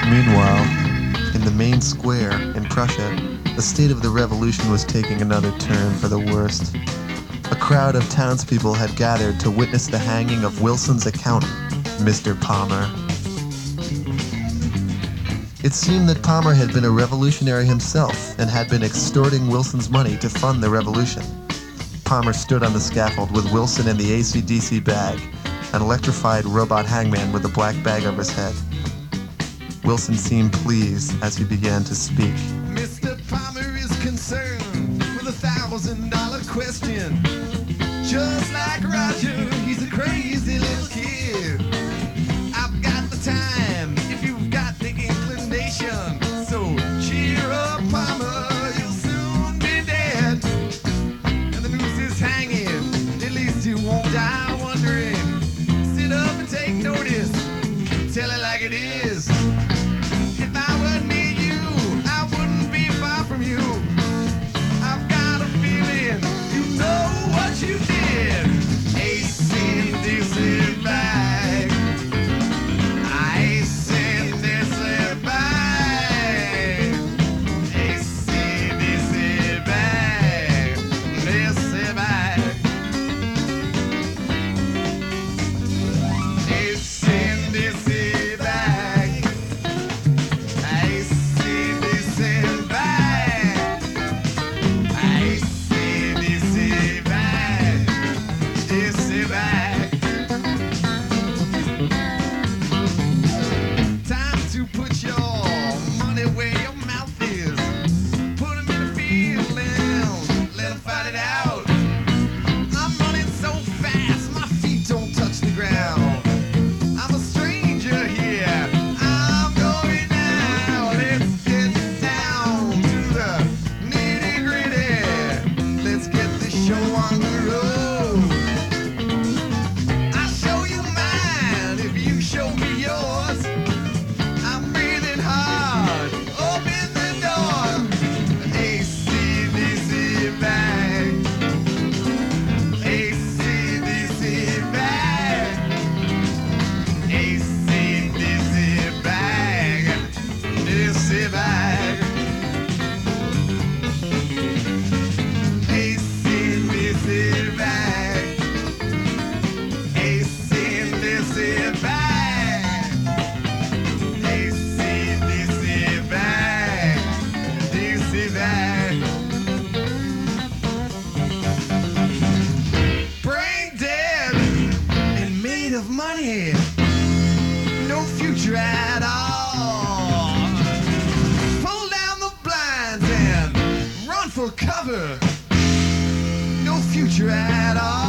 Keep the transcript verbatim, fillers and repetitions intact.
Meanwhile, in the main square in Prussia, the state of the revolution was taking another turn for the worst. A crowd of townspeople had gathered to witness the hanging of Wilson's accountant, Mister Palmer. It seemed that Palmer had been a revolutionary himself and had been extorting Wilson's money to fund the revolution. Palmer stood on the scaffold with Wilson in the A C D C bag, an electrified robot hangman with a black bag over his head. Wilson seemed pleased as he began to speak. Mister Palmer is concerned with a thousand dollar question. Just like Roger, he's a crazy little kid. I've got the time if you've got the inclination. So cheer up, Palmer, you'll soon be dead. And the noose is hanging, at least you won't die wondering. Sit up and take notice, tell it like it is. If I were near you, I wouldn't be far from you. I've got a feeling you know what you did. A C D C bag. I C D C bag. A C D C bag. D C bag. A C D C bag. A C D C bag. A C D C bag. D C bag. Time to put your money where your mouth is. Put 'em in the field and let 'em fight it out. I'm running so fast, my feet don't touch the ground. I'm a stranger here. I'm going now. Let's get down to the nitty gritty. Let's get this show on the road. I'll show you mine if you show me yours. I'm breathing hard. Open the door. A C D C bag. A C D C bag. A C D C bag. D C bag. A C D C bag. A C D C bag. A C D C bag. D C bag. Brain dead and made of money. No future at all. Pull down the blinds and run for cover. No future at all.